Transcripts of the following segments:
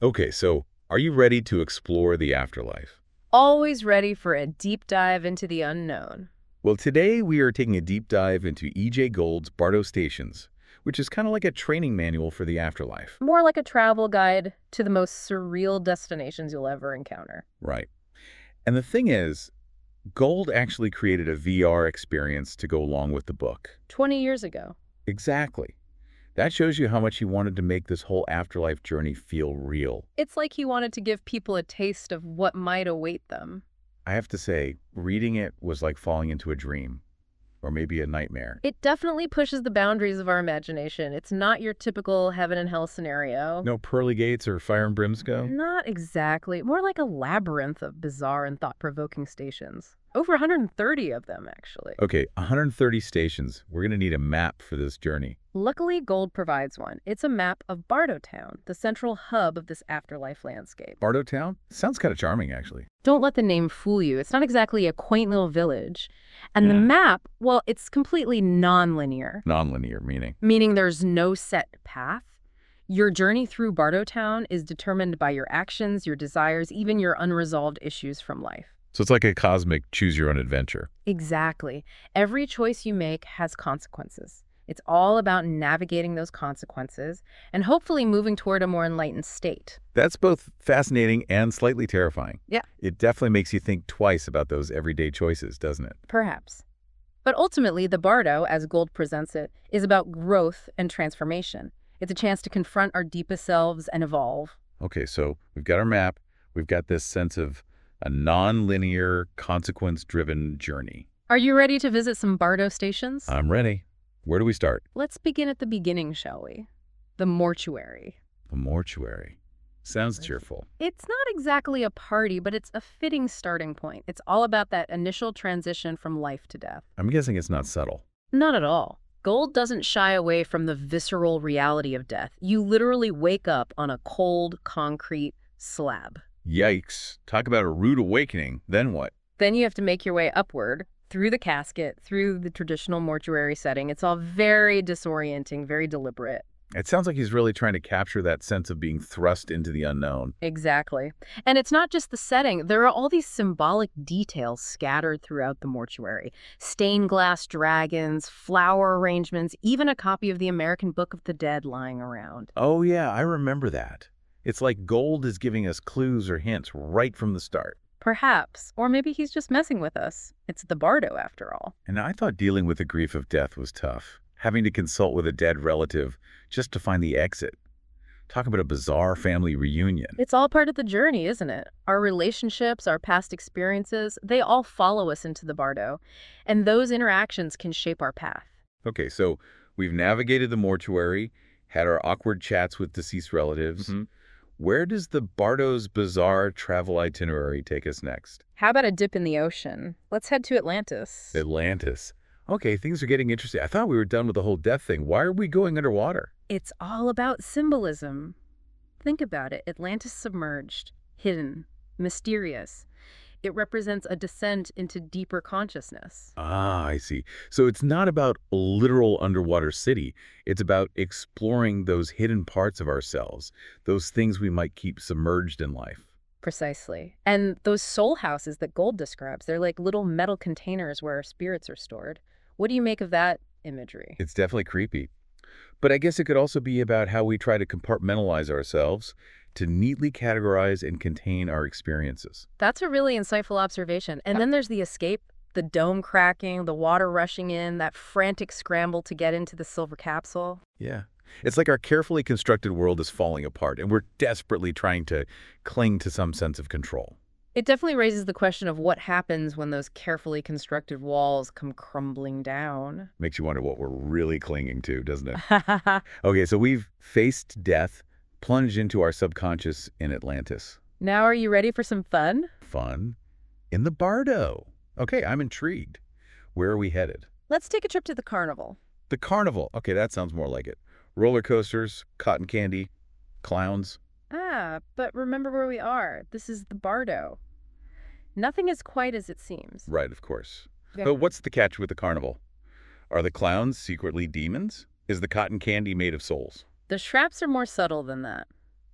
Okay, so are you ready to explore the afterlife? Always ready for a deep dive into the unknown. Well, today we are taking a deep dive into E.J. Gould's Bardo Stations, which is kind of like a training manual for the afterlife. More like a travel guide to the most surreal destinations you'll ever encounter. Right. And the thing is, Gould actually created a VR experience to go along with the book. 20 years ago. Exactly. That shows you how much he wanted to make this whole afterlife journey feel real. It's like he wanted to give people a taste of what might await them. I have to say, reading it was like falling into a dream, or maybe a nightmare. It definitely pushes the boundaries of our imagination. It's not your typical heaven and hell scenario. No pearly gates or fire and brimstone? Not exactly. More like a labyrinth of bizarre and thought-provoking stations. Over 130 of them, actually. Okay, 130 stations. We're going to need a map for this journey. Luckily, Gold provides one. It's a map of Bardo-town, the central hub of this afterlife landscape. Bardo Town? Sounds kind of charming, actually. Don't let the name fool you. It's not exactly a quaint little village. And the Yeah. map, well, it's completely non-linear, Non-linear meaning. meaning there's no set path. Your journey through Bardo-town is determined by your actions, your desires, even your unresolved issues from life. So it's like a cosmic choose-your-own-adventure. Exactly. Every choice you make has consequences. It's all about navigating those consequences and hopefully moving toward a more enlightened state. That's both fascinating and slightly terrifying. Yeah. It definitely makes you think twice about those everyday choices, doesn't it? Perhaps. But ultimately, the Bardo, as Gould presents it, is about growth and transformation. It's a chance to confront our deepest selves and evolve. Okay, so we've got our map. We've got this sense of a non-linear, consequence-driven journey. Are you ready to visit some Bardo stations? I'm ready. Where do we start? Let's begin at the beginning, shall we? The mortuary. The mortuary. Sounds cheerful. It's not exactly a party, but it's a fitting starting point. It's all about that initial transition from life to death. I'm guessing it's not subtle. Not at all. Gold doesn't shy away from the visceral reality of death. You literally wake up on a cold, concrete slab. Yikes. Talk about a rude awakening. Then what? Then you have to make your way upward, through the casket, through the traditional mortuary setting. It's all very disorienting, very deliberate. It sounds like he's really trying to capture that sense of being thrust into the unknown. Exactly. And it's not just the setting. There are all these symbolic details scattered throughout the mortuary. Stained glass dragons, flower arrangements, even a copy of the American Book of the Dead lying around. Oh, yeah, I remember that. It's like Gould is giving us clues or hints right from the start. Perhaps. Or maybe he's just messing with us. It's the Bardo, after all. And I thought dealing with the grief of death was tough. Having to consult with a dead relative just to find the exit. Talk about a bizarre family reunion. It's all part of the journey, isn't it? Our relationships, our past experiences, they all follow us into the Bardo. And those interactions can shape our path. Okay, so we've navigated the mortuary, had our awkward chats with deceased relatives. Where does the Bardo's bizarre travel itinerary take us next? How about a dip in the ocean? Let's head to Atlantis. Atlantis. Okay, things are getting interesting. I thought we were done with the whole death thing. Why are we going underwater? It's all about symbolism. Think about it. Atlantis submerged, hidden, mysterious. It represents a descent into deeper consciousness. Ah, I see. So it's not about a literal underwater city. It's about exploring those hidden parts of ourselves, those things we might keep submerged in life. Precisely. And those soul houses that Gold describes, they're like little metal containers where our spirits are stored. What do you make of that imagery? It's definitely creepy. But I guess it could also be about how we try to compartmentalize ourselves to neatly categorize and contain our experiences. That's a really insightful observation. And then there's the escape, the dome cracking, the water rushing in, that frantic scramble to get into the silver capsule. Yeah. It's like our carefully constructed world is falling apart, and we're desperately trying to cling to some sense of control. It definitely raises the question of what happens when those carefully constructed walls come crumbling down. Makes you wonder what we're really clinging to, doesn't it? Okay, so we've faced death, plunged into our subconscious in Atlantis. Now are you ready for some fun? Fun in the Bardo. Okay, I'm intrigued. Where are we headed? Let's take a trip to the carnival. The carnival. Okay, that sounds more like it. Roller coasters, cotton candy, clowns. Ah, but remember where we are. This is the Bardo. Nothing is quite as it seems. Right, of course. Yeah. But what's the catch with the carnival? Are the clowns secretly demons? Is the cotton candy made of souls? The Shraps are more subtle than that.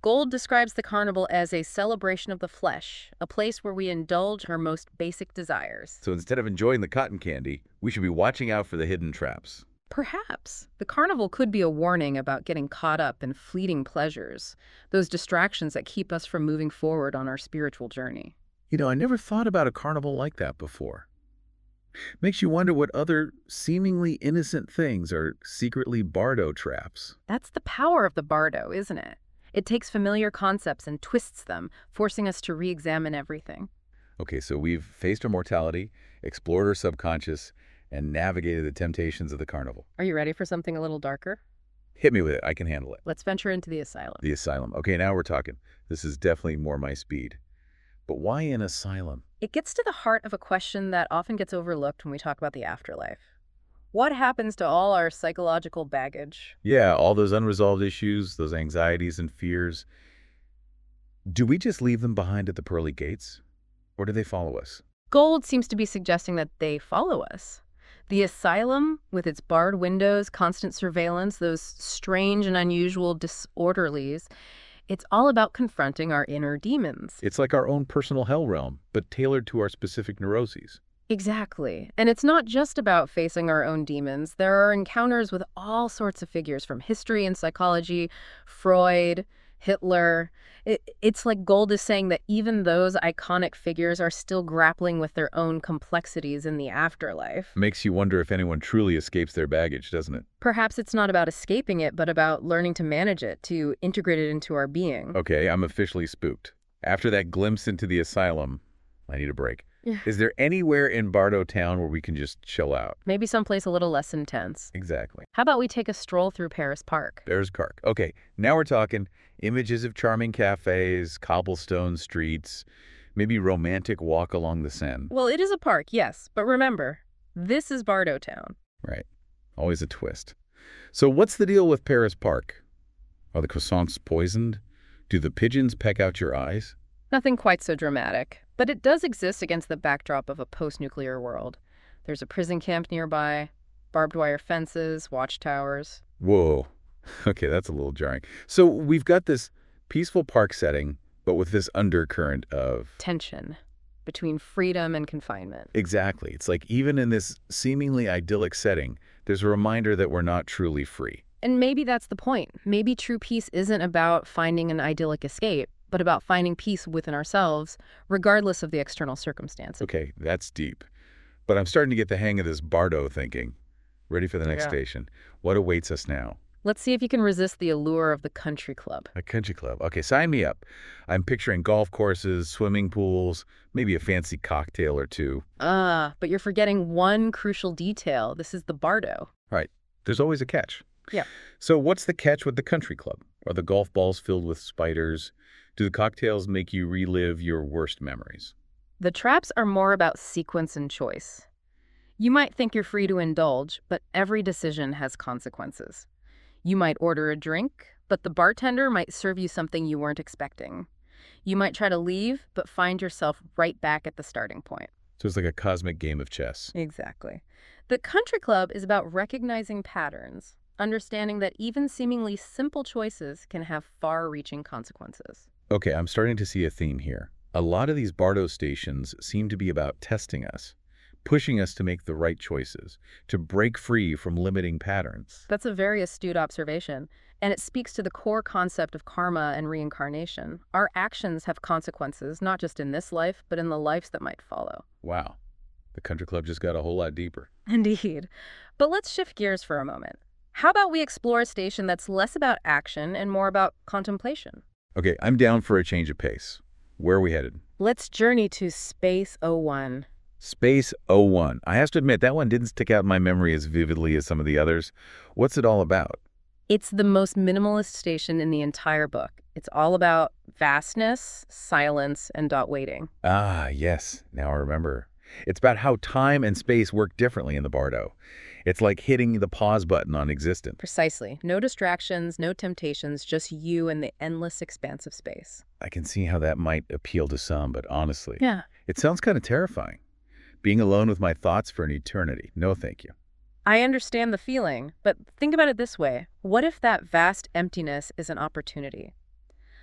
Gold describes the carnival as a celebration of the flesh, a place where we indulge our most basic desires. So instead of enjoying the cotton candy, we should be watching out for the hidden traps. Perhaps. The carnival could be a warning about getting caught up in fleeting pleasures, those distractions that keep us from moving forward on our spiritual journey. You know, I never thought about a carnival like that before. Makes you wonder what other seemingly innocent things are secretly Bardo traps. That's the power of the bardo, isn't it? It takes familiar concepts and twists them, forcing us to re-examine everything. Okay, so we've faced our mortality, explored our subconscious, and navigated the temptations of the carnival. Are you ready for something a little darker? Hit me with it. I can handle it. Let's venture into the asylum. The asylum. Okay, now we're talking. This is definitely more my speed. But why an asylum? It gets to the heart of a question that often gets overlooked when we talk about the afterlife. What happens to all our psychological baggage? Yeah, all those unresolved issues, those anxieties and fears. Do we just leave them behind at the pearly gates? Or do they follow us? Gold seems to be suggesting that they follow us. The asylum, with its barred windows, constant surveillance, those strange and unusual disorderlies, it's all about confronting our inner demons. It's like our own personal hell realm, but tailored to our specific neuroses. Exactly. And it's not just about facing our own demons. There are encounters with all sorts of figures from history and psychology, Freud, Hitler. It's like Gold is saying that even those iconic figures are still grappling with their own complexities in the afterlife. Makes you wonder if anyone truly escapes their baggage, doesn't it? Perhaps it's not about escaping it, but about learning to manage it, to integrate it into our being. Okay, I'm officially spooked. After that glimpse into the asylum, I need a break. Yeah. Is there anywhere in Bardo Town where we can just chill out? Maybe someplace a little less intense. Exactly. How about we take a stroll through Paris Park? There's Kark. Okay, now we're talking images of charming cafes, cobblestone streets, maybe romantic walk along the Seine. Well, it is a park, yes, but remember, this is Bardo Town. Right. Always a twist. So what's the deal with Paris Park? Are the croissants poisoned? Do the pigeons peck out your eyes? Nothing quite so dramatic, but it does exist against the backdrop of a post-nuclear world. There's a prison camp nearby, barbed wire fences, watchtowers. Whoa. Okay, that's a little jarring. So we've got this peaceful park setting, but with this undercurrent of... Tension between freedom and confinement. Exactly. It's like even in this seemingly idyllic setting, there's a reminder that we're not truly free. And maybe that's the point. Maybe true peace isn't about finding an idyllic escape, but about finding peace within ourselves, regardless of the external circumstances. Okay, that's deep. But I'm starting to get the hang of this Bardo thinking. Ready for the next station. What awaits us now? Let's see if you can resist the allure of the country club. A country club. Okay, sign me up. I'm picturing golf courses, swimming pools, maybe a fancy cocktail or two. But you're forgetting one crucial detail. This is the Bardo. Right. There's always a catch. Yeah. So what's the catch with the country club? Are the golf balls filled with spiders? Do the cocktails make you relive your worst memories? The traps are more about sequence and choice. You might think you're free to indulge, but every decision has consequences. You might order a drink, but the bartender might serve you something you weren't expecting. You might try to leave, but find yourself right back at the starting point. So it's like a cosmic game of chess. Exactly. The country club is about recognizing patterns, understanding that even seemingly simple choices can have far-reaching consequences. Okay, I'm starting to see a theme here. A lot of these Bardo stations seem to be about testing us, pushing us to make the right choices, to break free from limiting patterns. That's a very astute observation, and it speaks to the core concept of karma and reincarnation. Our actions have consequences, not just in this life, but in the lives that might follow. Wow, the country club just got a whole lot deeper. Indeed. But let's shift gears for a moment. How about we explore a station that's less about action and more about contemplation? Okay, I'm down for a change of pace. Where are we headed? Let's journey to Space 01. Space 01. I have to admit, that one didn't stick out in my memory as vividly as some of the others. What's it all about? It's the most minimalist station in the entire book. It's all about vastness, silence, and dot waiting. Ah, yes. Now I remember. It's about how time and space work differently in the Bardo. It's like hitting the pause button on existence. Precisely. No distractions, no temptations, just you and the endless expanse of space. I can see how that might appeal to some, but honestly, Yeah. it sounds kind of terrifying. Being alone with my thoughts for an eternity. No, thank you. I understand the feeling, but think about it this way. What if that vast emptiness is an opportunity?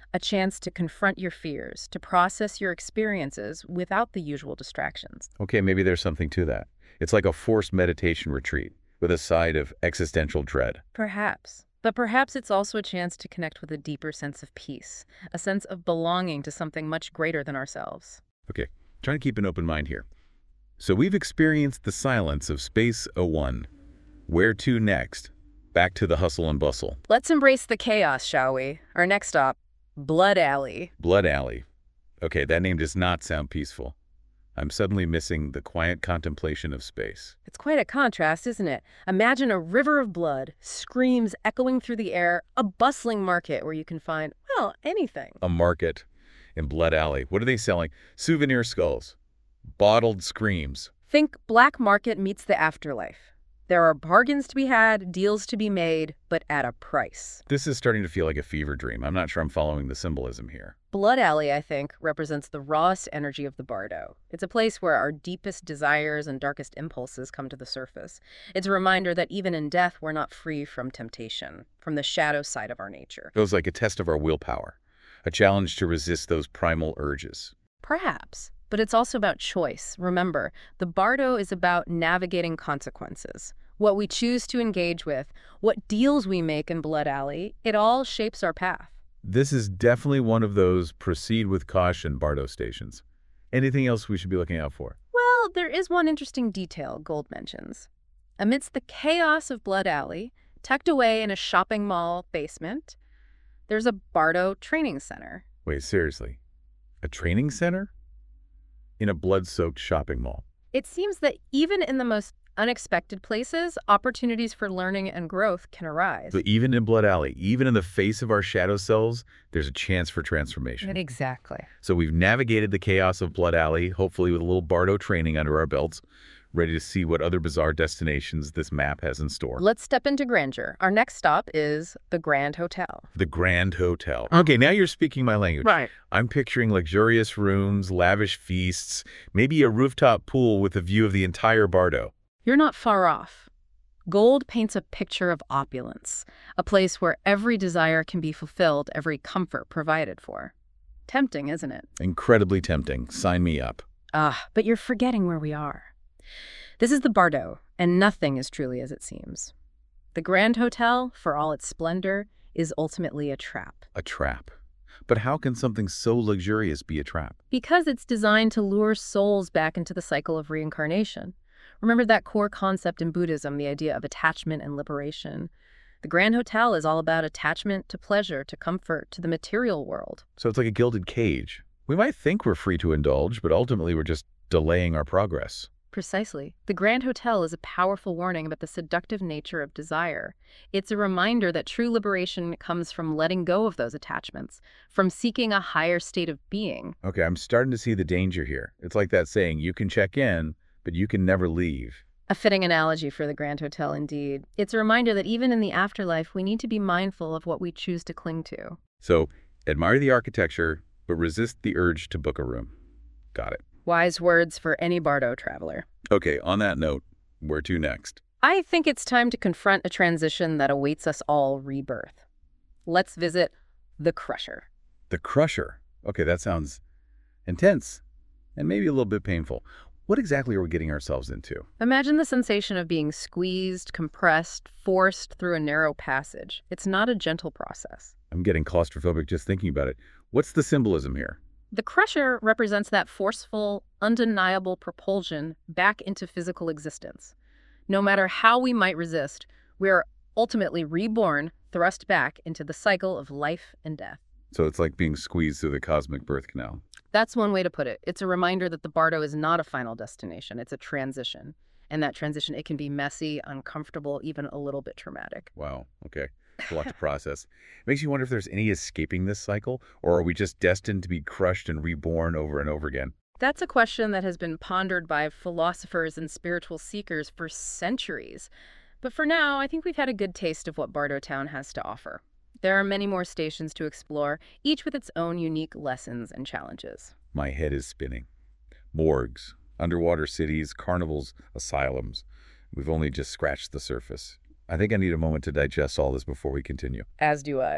a chance to confront your fears, to process your experiences without the usual distractions. Okay, maybe there's something to that. It's like a forced meditation retreat with a side of existential dread. Perhaps. But perhaps it's also a chance to connect with a deeper sense of peace, a sense of belonging to something much greater than ourselves. Okay, trying to keep an open mind here. So we've experienced the silence of Space 01. Where to next? Back to the hustle and bustle. Let's embrace the chaos, shall we? Our next stop, Blood Alley. Blood Alley. Okay, that name does not sound peaceful. I'm suddenly missing the quiet contemplation of space. It's quite a contrast, isn't it? Imagine a river of blood, screams echoing through the air, a bustling market where you can find, well, anything. A market in Blood Alley. What are they selling? Souvenir skulls. Bottled screams. Think black market meets the afterlife. There are bargains to be had, deals to be made, but at a price. This is starting to feel like a fever dream. I'm not sure I'm following the symbolism here. Blood Alley, I think, represents the rawest energy of the bardo. It's a place where our deepest desires and darkest impulses come to the surface. It's a reminder that even in death, we're not free from temptation, from the shadow side of our nature. It was like a test of our willpower, a challenge to resist those primal urges. Perhaps. But it's also about choice. Remember, the bardo is about navigating consequences. What we choose to engage with, what deals we make in Blood Alley, it all shapes our path. This is definitely one of those proceed with caution bardo stations. Anything else we should be looking out for? Well, there is one interesting detail Gold mentions. Amidst the chaos of Blood Alley, tucked away in a shopping mall basement, there's a bardo training center. Wait, seriously? A training center? In a blood-soaked shopping mall? It seems that even in the most unexpected places, opportunities for learning and growth can arise. So even in Blood Alley, even in the face of our shadow selves, there's a chance for transformation. Exactly. So we've navigated the chaos of Blood Alley, hopefully with a little bardo training under our belts, ready to see what other bizarre destinations this map has in store. Let's step into grandeur. Our next stop is the Grand Hotel. The Grand Hotel. Okay, now you're speaking my language. Right. I'm picturing luxurious rooms, lavish feasts, maybe a rooftop pool with a view of the entire bardo. You're not far off. Gold paints a picture of opulence, a place where every desire can be fulfilled, every comfort provided for. Tempting, isn't it? Incredibly tempting. Sign me up. But you're forgetting where we are. This is the bardo, and nothing is truly as it seems. The Grand Hotel, for all its splendor, is ultimately a trap. A trap. But how can something so luxurious be a trap? Because it's designed to lure souls back into the cycle of reincarnation. Remember that core concept in Buddhism, the idea of attachment and liberation. The Grand Hotel is all about attachment to pleasure, to comfort, to the material world. So it's like a gilded cage. We might think we're free to indulge, but ultimately we're just delaying our progress. Precisely. The Grand Hotel is a powerful warning about the seductive nature of desire. It's a reminder that true liberation comes from letting go of those attachments, from seeking a higher state of being. Okay, I'm starting to see the danger here. It's like that saying, you can check in, but you can never leave. A fitting analogy for the Grand Hotel, indeed. It's a reminder that even in the afterlife, we need to be mindful of what we choose to cling to. So, admire the architecture, but resist the urge to book a room. Got it. Wise words for any bardo traveler. Okay, on that note, where to next? I think it's time to confront a transition that awaits us all rebirth. Let's visit the Crusher. The Crusher. Okay, that sounds intense and maybe a little bit painful. What exactly are we getting ourselves into? Imagine the sensation of being squeezed, compressed, forced through a narrow passage. It's not a gentle process. I'm getting claustrophobic just thinking about it. What's the symbolism here? The Crusher represents that forceful, undeniable propulsion back into physical existence. No matter how we might resist, we are ultimately reborn, thrust back into the cycle of life and death. So it's like being squeezed through the cosmic birth canal. That's one way to put it. It's a reminder that the bardo is not a final destination. It's a transition. And that transition, it can be messy, uncomfortable, even a little bit traumatic. Wow, okay. A lot to process. It makes you wonder if there's any escaping this cycle, or are we just destined to be crushed and reborn over and over again? That's a question that has been pondered by philosophers and spiritual seekers for centuries. But for now, I think we've had a good taste of what Bardo Town has to offer. There are many more stations to explore, each with its own unique lessons and challenges. My head is spinning. Morgues, underwater cities, carnivals, asylums. We've only just scratched the surface. I think I need a moment to digest all this before we continue. As do I.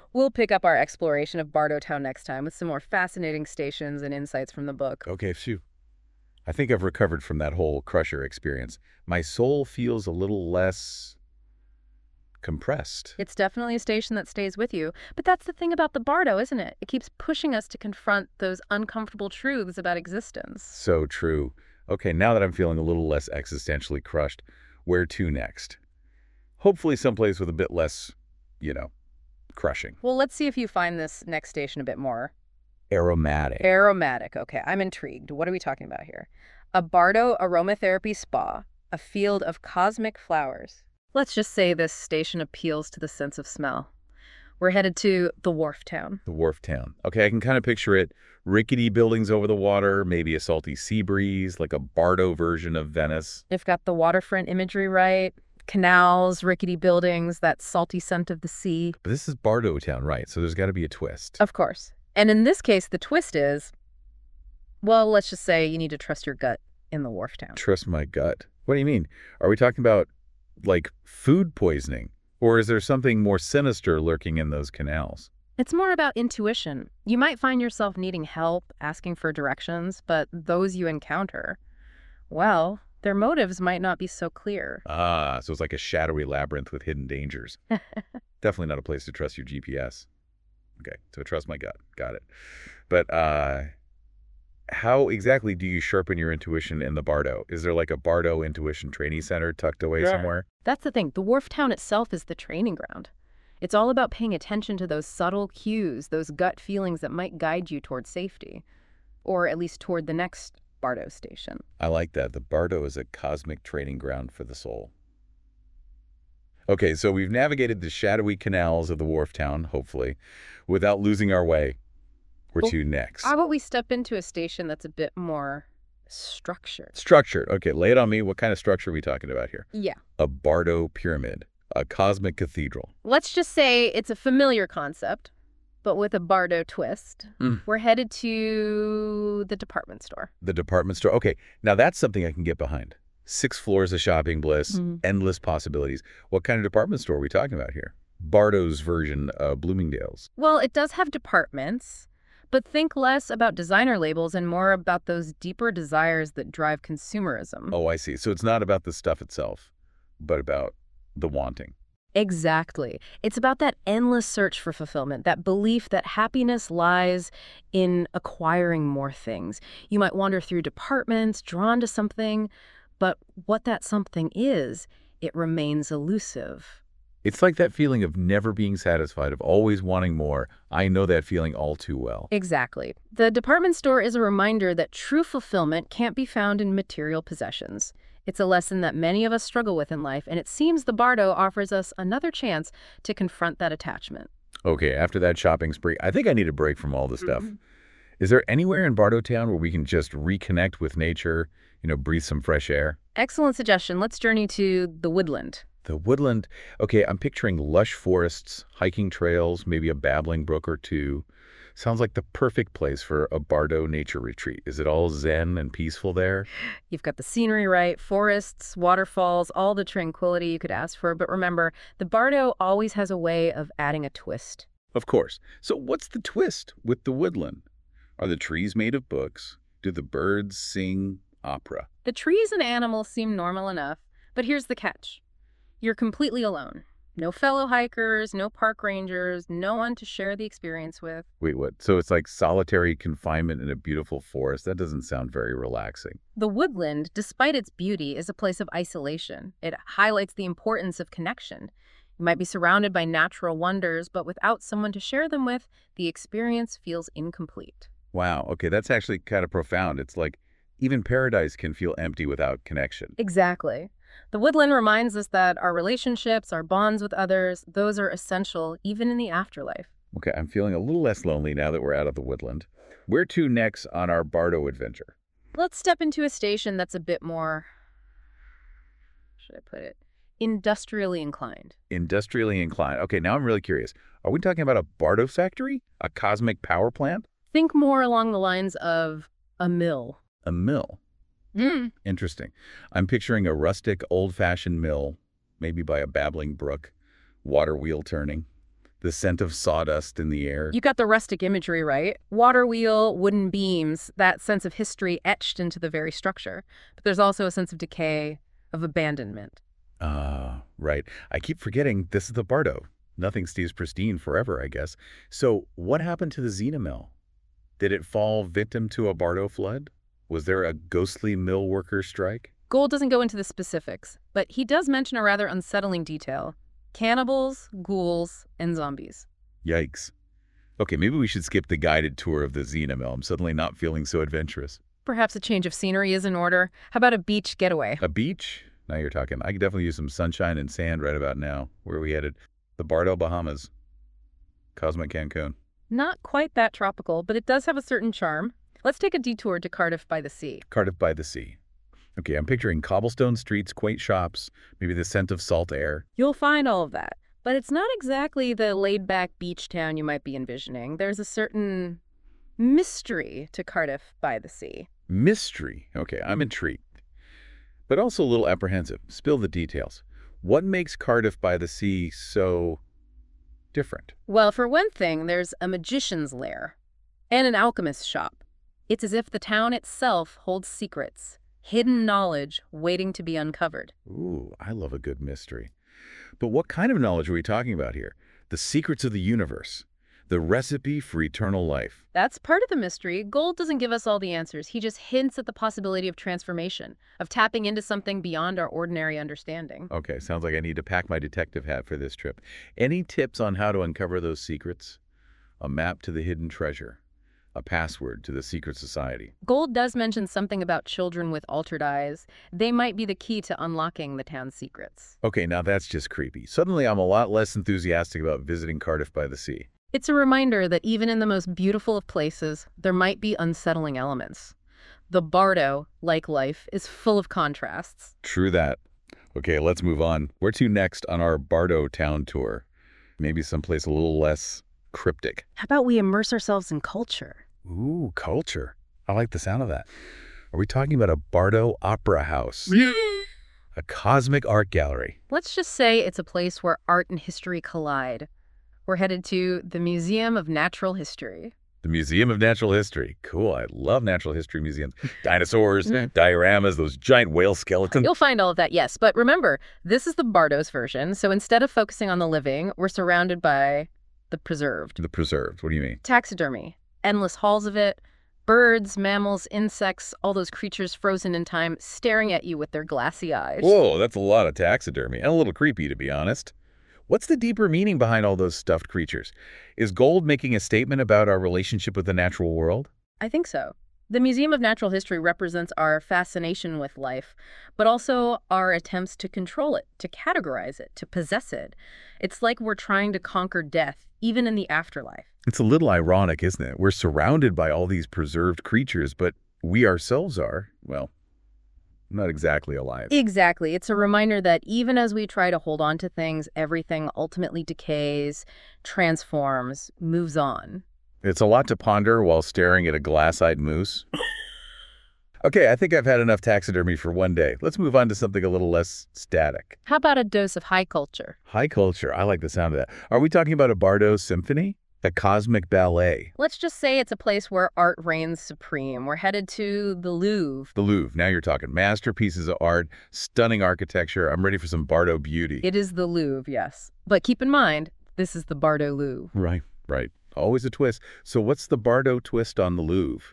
We'll pick up our exploration of Bardo-town next time with some more fascinating stations and insights from the book. Okay, phew. I think I've recovered from that whole Crusher experience. My soul feels a little less compressed. It's definitely a station that stays with you, but that's the thing about the Bardo, isn't it? It keeps pushing us to confront those uncomfortable truths about existence. So true. Okay, now that I'm feeling a little less existentially crushed, where to next? Hopefully someplace with a bit less, you know, crushing. Well, let's see if you find this next station a bit more Aromatic. aromatic. Okay, I'm intrigued. What are we talking about here? A Bardo aromatherapy spa, a field of cosmic flowers. Let's just say this station appeals to the sense of smell. We're headed to the Wharf Town. The Wharf Town. Okay, I can kind of picture it. Rickety buildings over the water, maybe a salty sea breeze, like a Bardo version of Venice. You've got the waterfront imagery right. Canals, rickety buildings, that salty scent of the sea. But this is Bardo Town, right? So there's got to be a twist. Of course. And in this case, the twist is, well, let's just say you need to trust your gut in the Wharf Town. Trust my gut. What do you mean? Are we talking about, like, food poisoning? Or is there something more sinister lurking in those canals? It's more about intuition. You might find yourself needing help, asking for directions, but those you encounter, well, their motives might not be so clear. Ah, so it's like a shadowy labyrinth with hidden dangers. Definitely not a place to trust your GPS. Okay, so trust my gut. Got it. But how exactly do you sharpen your intuition in the Bardo? Is there like a Bardo Intuition Training Center tucked away somewhere? That's the thing. The Wharf Town itself is the training ground. It's all about paying attention to those subtle cues, those gut feelings that might guide you toward safety, or at least toward the next Bardo station. I like that. The Bardo is a cosmic training ground for the soul. Okay, so we've navigated the shadowy canals of the Wharf Town, hopefully, without losing our way. Where to next? How about we step into a station that's a bit more structured? Structured. Okay, lay it on me. What kind of structure are we talking about here? Yeah. A Bardo pyramid. A cosmic cathedral. Let's just say it's a familiar concept, but with a Bardo twist. We're headed to the department store. The department store. Okay, now that's something I can get behind. 6 floors of shopping bliss, endless possibilities. What kind of department store are we talking about here? Bardo's version of Bloomingdale's. Well, it does have departments, but think less about designer labels and more about those deeper desires that drive consumerism. Oh, I see. So it's not about the stuff itself, but about the wanting. Exactly. It's about that endless search for fulfillment, that belief that happiness lies in acquiring more things. You might wander through departments, drawn to something, but what that something is, it remains elusive. It's like that feeling of never being satisfied, of always wanting more. I know that feeling all too well. Exactly. The department store is a reminder that true fulfillment can't be found in material possessions. It's a lesson that many of us struggle with in life, and it seems the Bardo offers us another chance to confront that attachment. Okay, after that shopping spree, I think I need a break from all this stuff. Is there anywhere in Bardo Town where we can just reconnect with nature, breathe some fresh air? Excellent suggestion. Let's journey to the Woodland. The Woodland. Okay, I'm picturing lush forests, hiking trails, maybe a babbling brook or two. Sounds like the perfect place for a Bardo nature retreat. Is it all zen and peaceful there? You've got the scenery right, forests, waterfalls, all the tranquility you could ask for. But remember, the Bardo always has a way of adding a twist. Of course. So what's the twist with the Woodland? Are the trees made of books? Do the birds sing opera? The trees and animals seem normal enough, but here's the catch. You're completely alone. No fellow hikers, no park rangers, no one to share the experience with. Wait, what? So it's like solitary confinement in a beautiful forest? That doesn't sound very relaxing. The Woodland, despite its beauty, is a place of isolation. It highlights the importance of connection. You might be surrounded by natural wonders, but without someone to share them with, the experience feels incomplete. Wow, okay, that's actually kind of profound. It's like even paradise can feel empty without connection. Exactly. The Woodland reminds us that our relationships, our bonds with others, those are essential even in the afterlife. Okay, I'm feeling a little less lonely now that we're out of the Woodland. Where to next on our Bardo adventure? Let's step into a station that's a bit more, how should I put it, industrially inclined. Industrially inclined. Okay, now I'm really curious. Are we talking about a Bardo factory? A cosmic power plant? Think more along the lines of a mill. A mill? Interesting. I'm picturing a rustic, old-fashioned mill, maybe by a babbling brook, water wheel turning. The scent of sawdust in the air. You got the rustic imagery right. Water wheel, wooden beams, that sense of history etched into the very structure. But there's also a sense of decay, of abandonment. Ah, right. I keep forgetting this is the Bardo. Nothing stays pristine forever, I guess. So what happened to the Xena mill? Did it fall victim to a Bardo flood? Was there a ghostly mill worker strike? Gould doesn't go into the specifics, but he does mention a rather unsettling detail. Cannibals, ghouls, and zombies. Yikes. Okay, maybe we should skip the guided tour of the Xena mill. I'm suddenly not feeling so adventurous. Perhaps a change of scenery is in order. How about a beach getaway? A beach? Now you're talking. I could definitely use some sunshine and sand right about now. Where are we headed? The Bardo, Bahamas. Cosmic Cancun. Not quite that tropical, but it does have a certain charm. Let's take a detour to Cardiff by the Sea. Cardiff by the Sea. Okay, I'm picturing cobblestone streets, quaint shops, maybe the scent of salt air. You'll find all of that, but it's not exactly the laid-back beach town you might be envisioning. There's a certain mystery to Cardiff by the Sea. Mystery. Okay, I'm intrigued. But also a little apprehensive. Spill the details. What makes Cardiff by the Sea so different? Well, for one thing, there's a magician's lair and an alchemist's shop. It's as if the town itself holds secrets, hidden knowledge waiting to be uncovered. Ooh, I love a good mystery. But what kind of knowledge are we talking about here? The secrets of the universe. The recipe for eternal life. That's part of the mystery. Gould doesn't give us all the answers. He just hints at the possibility of transformation, of tapping into something beyond our ordinary understanding. Okay, sounds like I need to pack my detective hat for this trip. Any tips on how to uncover those secrets? A map to the hidden treasure. A password to the secret society. Gould does mention something about children with altered eyes. They might be the key to unlocking the town's secrets. Okay, now that's just creepy. Suddenly I'm a lot less enthusiastic about visiting Cardiff by the Sea. It's a reminder that even in the most beautiful of places, there might be unsettling elements. The Bardo, like life, is full of contrasts. True that. Okay, let's move on. Where to next on our Bardo town tour? Maybe someplace a little less cryptic. How about we immerse ourselves in culture? Ooh, culture. I like the sound of that. Are we talking about a Bardo opera house? A cosmic art gallery? Let's just say it's a place where art and history collide. We're headed to the Museum of Natural History. The Museum of Natural History. Cool. I love natural history museums. Dinosaurs, dioramas, those giant whale skeletons. You'll find all of that, yes. But remember, this is the Bardo's version. So instead of focusing on the living, we're surrounded by the preserved. The preserved. What do you mean? Taxidermy. Endless halls of it. Birds, mammals, insects, all those creatures frozen in time, staring at you with their glassy eyes. Whoa, that's a lot of taxidermy. And a little creepy, to be honest. What's the deeper meaning behind all those stuffed creatures? Is Gould making a statement about our relationship with the natural world? I think so. The Museum of Natural History represents our fascination with life, but also our attempts to control it, to categorize it, to possess it. It's like we're trying to conquer death, even in the afterlife. It's a little ironic, isn't it? We're surrounded by all these preserved creatures, but we ourselves are, well, not exactly alive. Exactly. It's a reminder that even as we try to hold on to things, everything ultimately decays, transforms, moves on. It's a lot to ponder while staring at a glass-eyed moose. Okay, I think I've had enough taxidermy for one day. Let's move on to something a little less static. How about a dose of high culture? High culture. I like the sound of that. Are we talking about a Bardo symphony? A cosmic ballet? Let's just say it's a place where art reigns supreme. We're headed to the Louvre. The Louvre. Now you're talking. Masterpieces of art, stunning architecture. I'm ready for some Bardo beauty. It is the Louvre, yes. But keep in mind, this is the Bardo Louvre. Right, right. Always a twist. So what's the Bardo twist on the Louvre?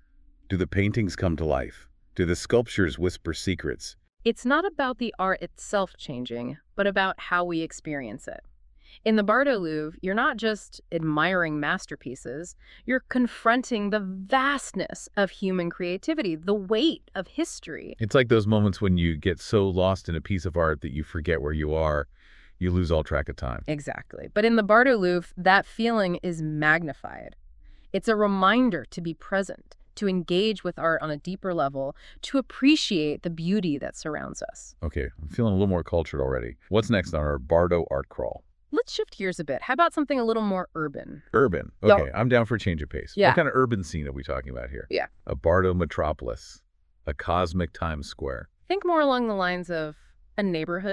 Do the paintings come to life? Do the sculptures whisper secrets? It's not about the art itself changing, but about how we experience it. In the Bardo Louvre, you're not just admiring masterpieces, you're confronting the vastness of human creativity, the weight of history. It's like those moments when you get so lost in a piece of art that you forget where you are. You lose all track of time. Exactly. But in the Bardo Louvre, that feeling is magnified. It's a reminder to be present, to engage with art on a deeper level, to appreciate the beauty that surrounds us. Okay, I'm feeling a little more cultured already. What's next on our Bardo art crawl? Let's shift gears a bit. How about something a little more urban? Urban. Okay, I'm down for a change of pace. Yeah. What kind of urban scene are we talking about here? Yeah. A Bardo metropolis. A cosmic Times Square. Think more along the lines of a neighborhood.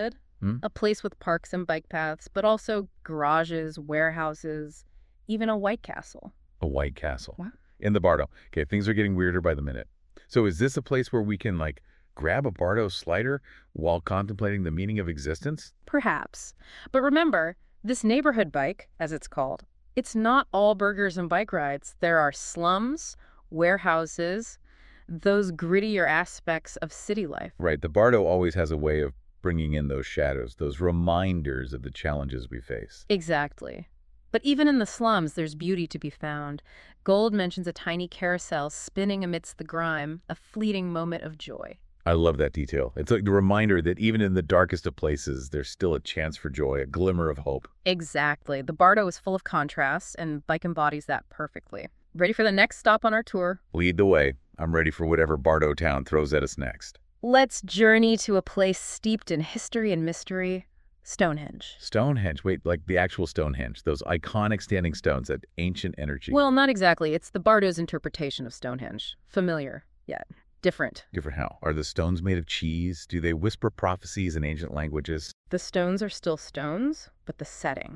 A place with parks and bike paths, but also garages, warehouses, even a White Castle. A White Castle. Wow. In the Bardo. Okay, things are getting weirder by the minute. So is this a place where we can, like, grab a Bardo slider while contemplating the meaning of existence? Perhaps. But remember, this neighborhood bike, as it's called, it's not all burgers and bike rides. There are slums, warehouses, those grittier aspects of city life. Right, the Bardo always has a way of bringing in those shadows, those reminders of the challenges we face. Exactly. But even in the slums, there's beauty to be found. Gold mentions a tiny carousel spinning amidst the grime, a fleeting moment of joy. I love that detail. It's like the reminder that even in the darkest of places, there's still a chance for joy, a glimmer of hope. Exactly. The Bardo is full of contrasts, and bike embodies that perfectly. Ready for the next stop on our tour? Lead the way. I'm ready for whatever Bardo town throws at us next. Let's journey to a place steeped in history and mystery, Stonehenge. Stonehenge. Wait, like the actual Stonehenge. Those iconic standing stones, that ancient energy. Well, not exactly. It's the Bardo's interpretation of Stonehenge. Familiar, yet different. Different how? Are the stones made of cheese? Do they whisper prophecies in ancient languages? The stones are still stones, but the setting.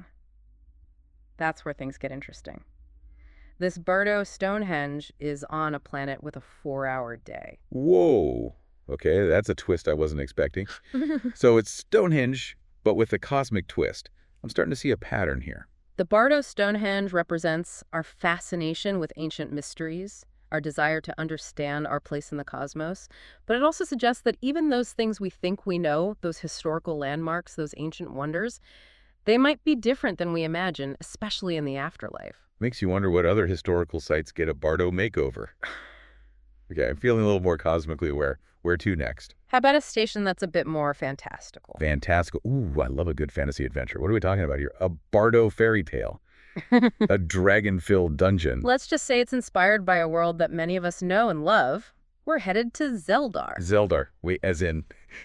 That's where things get interesting. This Bardo Stonehenge is on a planet with a 4-hour day. Whoa. Okay, that's a twist I wasn't expecting. So it's Stonehenge, but with a cosmic twist. I'm starting to see a pattern here. The Bardo Stonehenge represents our fascination with ancient mysteries, our desire to understand our place in the cosmos, but it also suggests that even those things we think we know, those historical landmarks, those ancient wonders, they might be different than we imagine, especially in the afterlife. Makes you wonder what other historical sites get a Bardo makeover. Okay, I'm feeling a little more cosmically aware. Where to next? How about a station that's a bit more fantastical? Fantastical. Ooh, I love a good fantasy adventure. What are we talking about here? A Bardo fairy tale. A dragon-filled dungeon. Let's just say it's inspired by a world that many of us know and love. We're headed to Zeldar. Zeldar. Wait, as in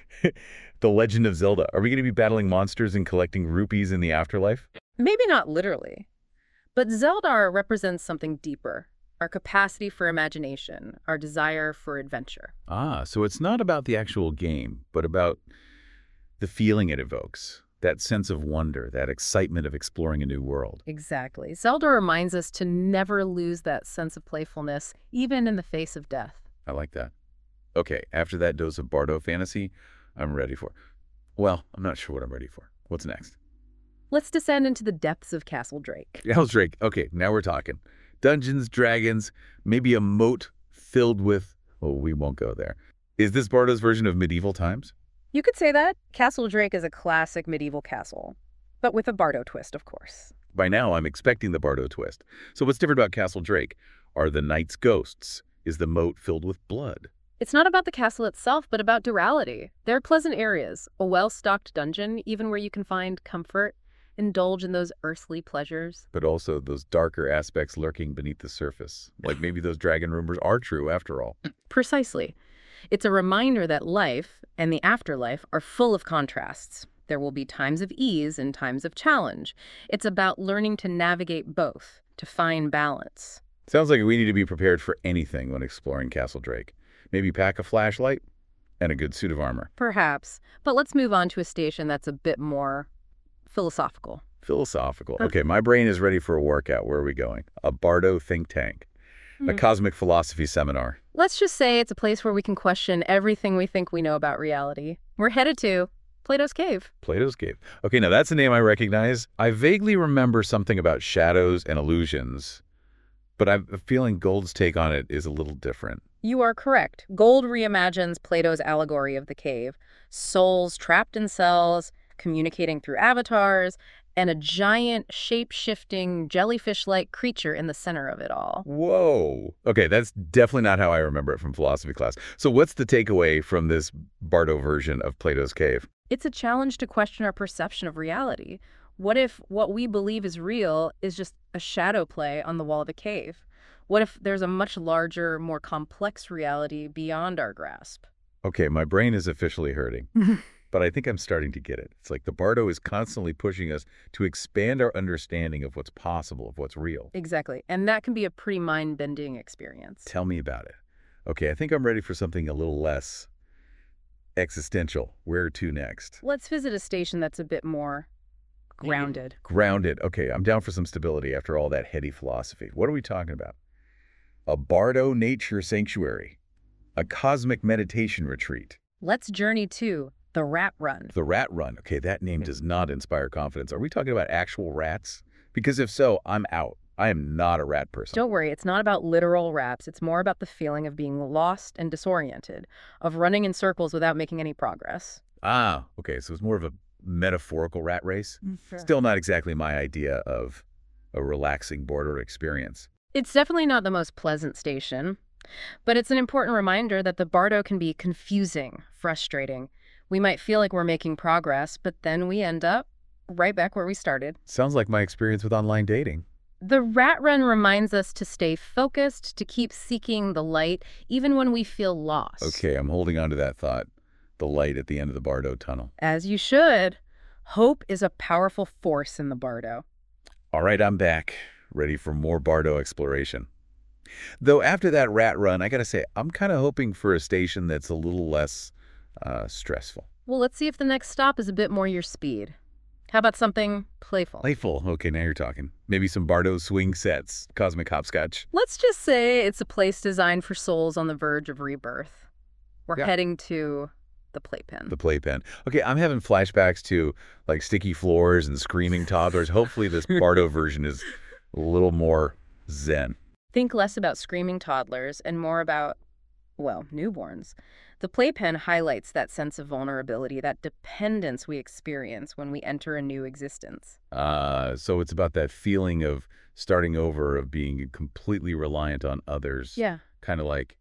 The Legend of Zelda. Are we going to be battling monsters and collecting rupees in the afterlife? Maybe not literally, but Zeldar represents something deeper. Our capacity for imagination, our desire for adventure. Ah, so it's not about the actual game, but about the feeling it evokes. That sense of wonder, that excitement of exploring a new world. Exactly. Zeldar reminds us to never lose that sense of playfulness, even in the face of death. I like that. Okay, after that dose of Bardo fantasy, I'm ready for... Well, I'm not sure what I'm ready for. What's next? Let's descend into the depths of Castle Drake. Hell's Drake. Okay, now we're talking. Dungeons, dragons, maybe a moat filled with... Oh, we won't go there. Is this Bardo's version of medieval times? You could say that. Castle Drake is a classic medieval castle, but with a Bardo twist, of course. By now, I'm expecting the Bardo twist. So what's different about Castle Drake? Are the knights ghosts? Is the moat filled with blood? It's not about the castle itself, but about durality. There are pleasant areas, a well-stocked dungeon, even where you can find comfort, indulge in those earthly pleasures. But also those darker aspects lurking beneath the surface. Like maybe those dragon rumors are true after all. Precisely. It's a reminder that life and the afterlife are full of contrasts. There will be times of ease and times of challenge. It's about learning to navigate both, to find balance. Sounds like we need to be prepared for anything when exploring Castle Drake. Maybe pack a flashlight and a good suit of armor. Perhaps. But let's move on to a station that's a bit more philosophical. Philosophical. Okay, my brain is ready for a workout. Where are we going? A Bardo think tank. A cosmic philosophy seminar. Let's just say it's a place where we can question everything we think we know about reality. We're headed to Plato's Cave. Plato's Cave. Okay, now that's a name I recognize. I vaguely remember something about shadows and illusions, but I have a feeling Gold's take on it is a little different. You are correct. Gold reimagines Plato's allegory of the cave. Souls trapped in cells, communicating through avatars, and a giant, shape-shifting, jellyfish-like creature in the center of it all. Whoa. Okay, that's definitely not how I remember it from philosophy class. So what's the takeaway from this Bardo version of Plato's Cave? It's a challenge to question our perception of reality. What if what we believe is real is just a shadow play on the wall of the cave? What if there's a much larger, more complex reality beyond our grasp? Okay, my brain is officially hurting. But I think I'm starting to get it. It's like the Bardo is constantly pushing us to expand our understanding of what's possible, of what's real. Exactly. And that can be a pretty mind-bending experience. Tell me about it. Okay, I think I'm ready for something a little less Existential. Where to next? Let's visit a station that's a bit more grounded. Grounded. Okay, I'm down for some stability after all that heady philosophy. What are we talking about? A Bardo Nature Sanctuary. A cosmic meditation retreat. Let's journey to the Rat Run. The Rat Run. Okay, that name does not inspire confidence. Are we talking about actual rats? Because if so, I'm out. I am not a rat person. Don't worry, it's not about literal rats. It's more about the feeling of being lost and disoriented, of running in circles without making any progress. Ah, okay, so it's more of a metaphorical rat race? Sure. Still not exactly my idea of a relaxing border experience. It's definitely not the most pleasant station, but it's an important reminder that the Bardo can be confusing, frustrating. We might feel like we're making progress, but then we end up right back where we started. Sounds like my experience with online dating. The Rat Run reminds us to stay focused, to keep seeking the light, even when we feel lost. Okay, I'm holding on to that thought. The light at the end of the Bardo tunnel. As you should. Hope is a powerful force in the Bardo. All right, I'm back, ready for more Bardo exploration. Though after that rat run, I gotta say, I'm kind of hoping for a station that's a little less stressful. Well, let's see if the next stop is a bit more your speed. How about something playful? Playful. Okay, now you're talking. Maybe some Bardo swing sets, cosmic hopscotch. Let's just say it's a place designed for souls on the verge of rebirth. We're heading to the Playpen. The Playpen. Okay, I'm having flashbacks to like sticky floors and screaming toddlers. Hopefully this Bardo version is a little more zen. Think less about screaming toddlers and more about, well, newborns. The Playpen highlights that sense of vulnerability, that dependence we experience when we enter a new existence. So it's about that feeling of starting over, of being completely reliant on others. Yeah. Kind of like,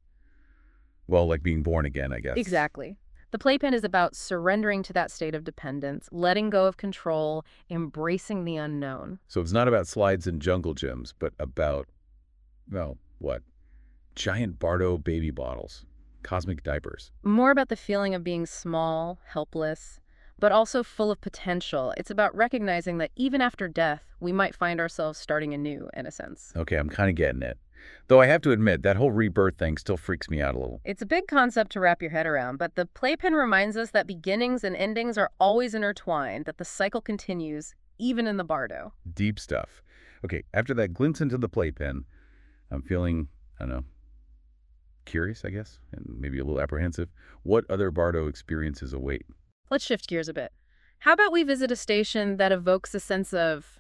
well, like being born again, I guess. Exactly. The Playpen is about surrendering to that state of dependence, letting go of control, embracing the unknown. So it's not about slides and jungle gyms, but about, well, what? Giant Bardo baby bottles. Cosmic diapers. More about the feeling of being small, helpless, but also full of potential. It's about recognizing that even after death, we might find ourselves starting anew, in a sense. Okay, I'm kind of getting it. Though I have to admit, that whole rebirth thing still freaks me out a little. It's a big concept to wrap your head around, but the Playpen reminds us that beginnings and endings are always intertwined, that the cycle continues, even in the Bardo. Deep stuff. Okay, after that glimpse into the Playpen, I'm feeling, I don't know, curious, I guess, and maybe a little apprehensive. What other Bardo experiences await? Let's shift gears a bit. How about we visit a station that evokes a sense of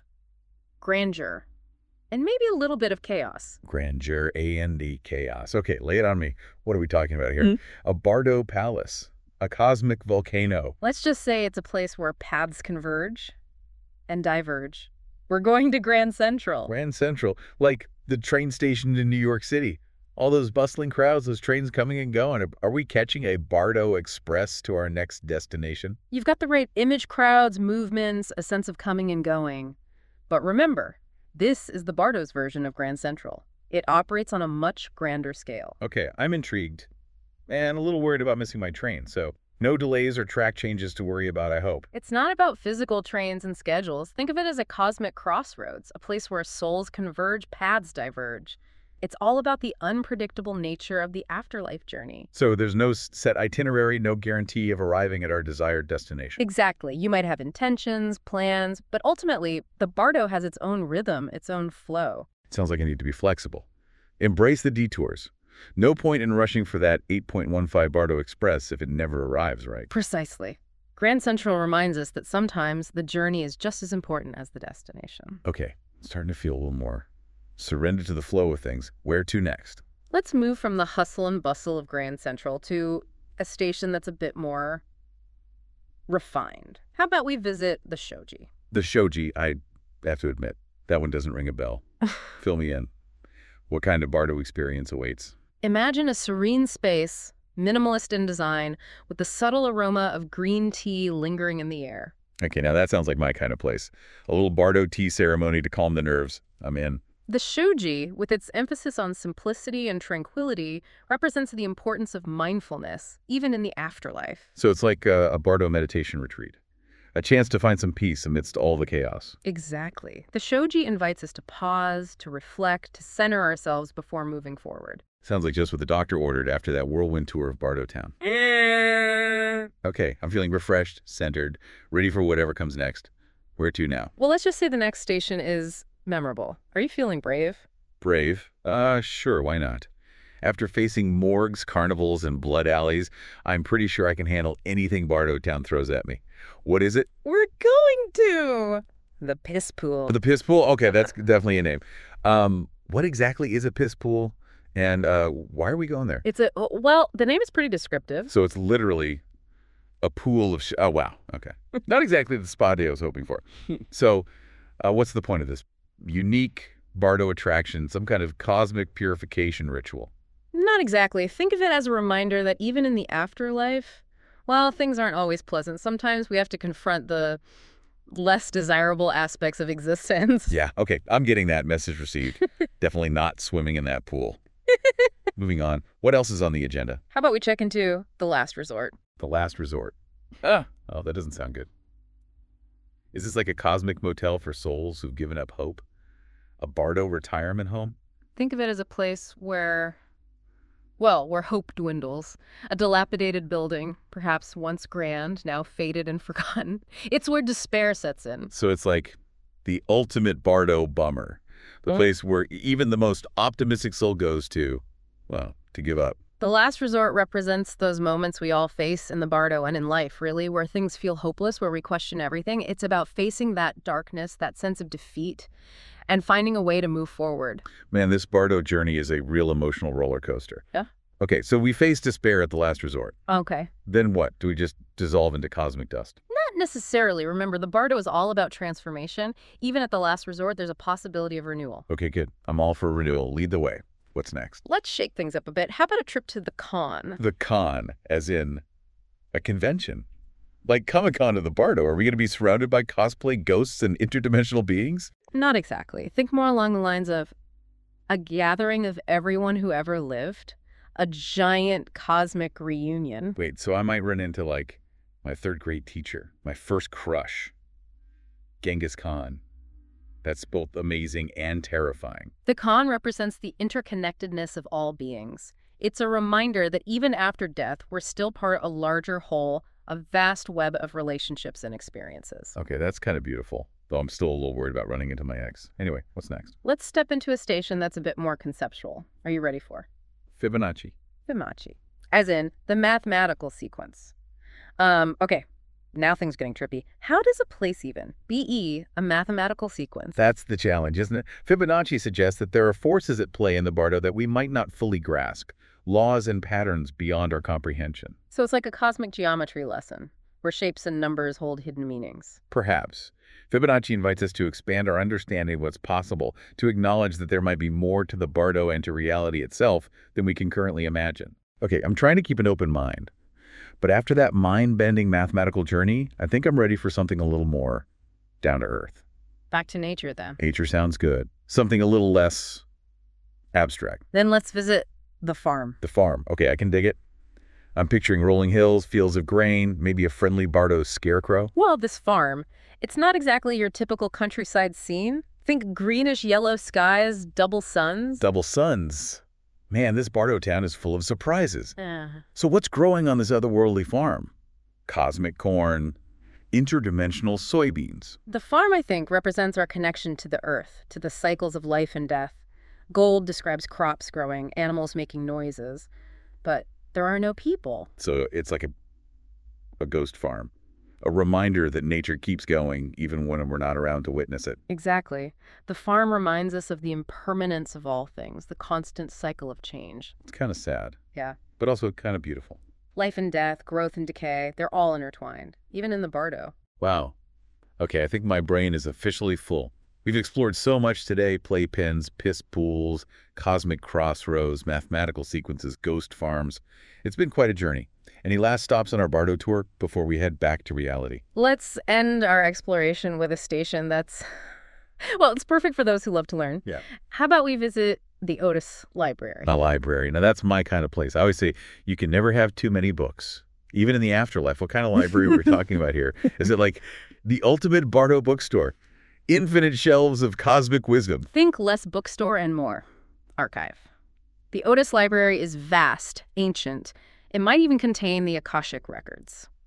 grandeur and maybe a little bit of chaos? Grandeur, A-N-D, chaos. Okay, lay it on me. What are we talking about here? A Bardo palace, a cosmic volcano. Let's just say it's a place where paths converge and diverge. We're going to Grand Central. Grand Central, like the train station in New York City. All those bustling crowds, those trains coming and going. Are we catching a Bardo Express to our next destination? You've got the right image, crowds, movements, a sense of coming and going. But remember, this is the Bardo's version of Grand Central. It operates on a much grander scale. Okay, I'm intrigued and a little worried about missing my train, so no delays or track changes to worry about, I hope. It's not about physical trains and schedules. Think of it as a cosmic crossroads, a place where souls converge, paths diverge. It's all about the unpredictable nature of the afterlife journey. So there's no set itinerary, no guarantee of arriving at our desired destination. Exactly. You might have intentions, plans, but ultimately, the Bardo has its own rhythm, its own flow. It sounds like I need to be flexible. Embrace the detours. No point in rushing for that 8.15 Bardo Express if it never arrives, right? Precisely. Grand Central reminds us that sometimes the journey is just as important as the destination. Okay, starting to feel a little more surrender to the flow of things. Where to next? Let's move from the hustle and bustle of Grand Central to a station that's a bit more refined. How about we visit the Shoji? The Shoji, I have to admit, that one doesn't ring a bell. Fill me in. What kind of Bardo experience awaits? Imagine a serene space, minimalist in design, with the subtle aroma of green tea lingering in the air. Okay, now that sounds like my kind of place. A little Bardo tea ceremony to calm the nerves. I'm in. The Shoji, with its emphasis on simplicity and tranquility, represents the importance of mindfulness, even in the afterlife. So it's like a Bardo meditation retreat. A chance to find some peace amidst all the chaos. Exactly. The Shoji invites us to pause, to reflect, to center ourselves before moving forward. Sounds like just what the doctor ordered after that whirlwind tour of Bardo Town. Okay, I'm feeling refreshed, centered, ready for whatever comes next. Where to now? Well, let's just say the next station is memorable. Are you feeling brave? Brave? Sure, why not? After facing morgues, carnivals, and blood alleys, I'm pretty sure I can handle anything Bardo Town throws at me. What is it? We're going to the piss pool. The piss pool? Okay, that's definitely a name. What exactly is a piss pool, and why are we going there? Well, the name is pretty descriptive. So it's literally a pool of oh, wow. Okay. Not exactly the spa day I was hoping for. So what's the point of this unique Bardo attraction, some kind of cosmic purification ritual? Not exactly. Think of it as a reminder that even in the afterlife, well, things aren't always pleasant. Sometimes we have to confront the less desirable aspects of existence. Yeah, okay. I'm getting that. Message received. Definitely not swimming in that pool. Moving on. What else is on the agenda? How about we check into the last resort? The last resort. Oh, that doesn't sound good. Is this like a cosmic motel for souls who've given up hope? A Bardo retirement home? Think of it as a place where hope dwindles. A dilapidated building, perhaps once grand, now faded and forgotten. It's where despair sets in. So it's like the ultimate Bardo bummer. The place where even the most optimistic soul goes to, well, to give up. The last resort represents those moments we all face in the Bardo and in life, really, where things feel hopeless, where we question everything. It's about facing that darkness, that sense of defeat, and finding a way to move forward. Man, this Bardo journey is a real emotional roller coaster. Yeah. Okay, so we face despair at the last resort. Okay. Then what? Do we just dissolve into cosmic dust? Not necessarily. Remember, the Bardo is all about transformation. Even at the last resort, there's a possibility of renewal. Okay, good. I'm all for renewal. Lead the way. What's next? Let's shake things up a bit. How about a trip to the con? The con, as in a convention. Like Comic-Con of the Bardo. Are we going to be surrounded by cosplay ghosts and interdimensional beings? Not exactly. Think more along the lines of a gathering of everyone who ever lived. A giant cosmic reunion. Wait, so I might run into, like, my third grade teacher, my first crush, Genghis Khan. That's both amazing and terrifying. The con represents the interconnectedness of all beings. It's a reminder that even after death, we're still part of a larger whole, a vast web of relationships and experiences. Okay, that's kind of beautiful, though I'm still a little worried about running into my ex. Anyway, what's next? Let's step into a station that's a bit more conceptual. Are you ready for? Fibonacci. Fibonacci. As in, the mathematical sequence. Okay. Now things are getting trippy. How does a place even, BE, a mathematical sequence? That's the challenge, isn't it? Fibonacci suggests that there are forces at play in the Bardo that we might not fully grasp, laws and patterns beyond our comprehension. So it's like a cosmic geometry lesson, where shapes and numbers hold hidden meanings. Perhaps. Fibonacci invites us to expand our understanding of what's possible, to acknowledge that there might be more to the Bardo and to reality itself than we can currently imagine. Okay, I'm trying to keep an open mind. But after that mind-bending mathematical journey, I think I'm ready for something a little more down to earth. Back to nature, then. Nature sounds good. Something a little less abstract. Then let's visit the farm. The farm. Okay, I can dig it. I'm picturing rolling hills, fields of grain, maybe a friendly Bardo scarecrow. Well, this farm, it's not exactly your typical countryside scene. Think greenish-yellow skies, double suns. Double suns. Man, this Bardo town is full of surprises. So what's growing on this otherworldly farm? Cosmic corn, interdimensional soybeans. The farm, I think, represents our connection to the earth, to the cycles of life and death. Gold describes crops growing, animals making noises. But there are no people. So it's like a ghost farm. A reminder that nature keeps going even when we're not around to witness it. Exactly. The farm reminds us of the impermanence of all things, the constant cycle of change. It's kind of sad. Yeah. But also kind of beautiful. Life and death, growth and decay, they're all intertwined, even in the Bardo. Wow. Okay, I think my brain is officially full. We've explored so much today: playpens, piss pools, cosmic crossroads, mathematical sequences, ghost farms. It's been quite a journey. Any last stops on our Bardo tour before we head back to reality? Let's end our exploration with a station that's, well, it's perfect for those who love to learn. Yeah. How about we visit the Otis Library? A library. Now, that's my kind of place. I always say you can never have too many books. Even in the afterlife. What kind of library we're talking about here? Is it like the ultimate Bardo bookstore? Infinite shelves of cosmic wisdom. Think less bookstore and more archive. The Otis Library is vast, ancient. It might even contain the Akashic records.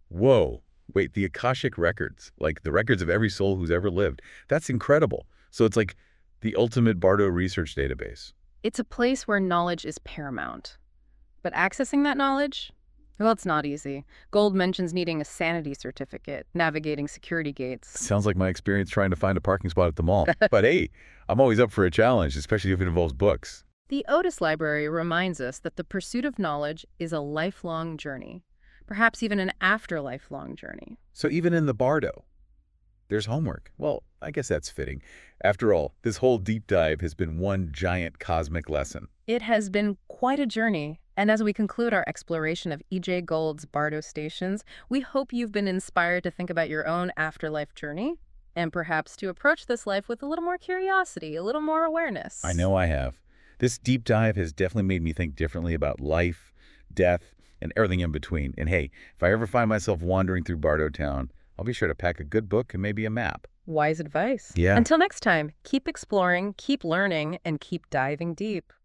Whoa. Wait, the Akashic records, like the records of every soul who's ever lived. That's incredible. So it's like the ultimate Bardo research database. It's a place where knowledge is paramount. But accessing that knowledge? Well, it's not easy. Gold mentions needing a sanity certificate, navigating security gates. Sounds like my experience trying to find a parking spot at the mall. But hey, I'm always up for a challenge, especially if it involves books. The Otis Library reminds us that the pursuit of knowledge is a lifelong journey, perhaps even an after-lifelong journey. So even in the Bardo, there's homework. Well, I guess that's fitting. After all, this whole deep dive has been one giant cosmic lesson. It has been quite a journey, and as we conclude our exploration of E.J. Gould's Bardo stations, we hope you've been inspired to think about your own afterlife journey, and perhaps to approach this life with a little more curiosity, a little more awareness. I know I have. This deep dive has definitely made me think differently about life, death, and everything in between. And hey, if I ever find myself wandering through Bardo Town, I'll be sure to pack a good book and maybe a map. Wise advice. Yeah. Until next time, keep exploring, keep learning, and keep diving deep.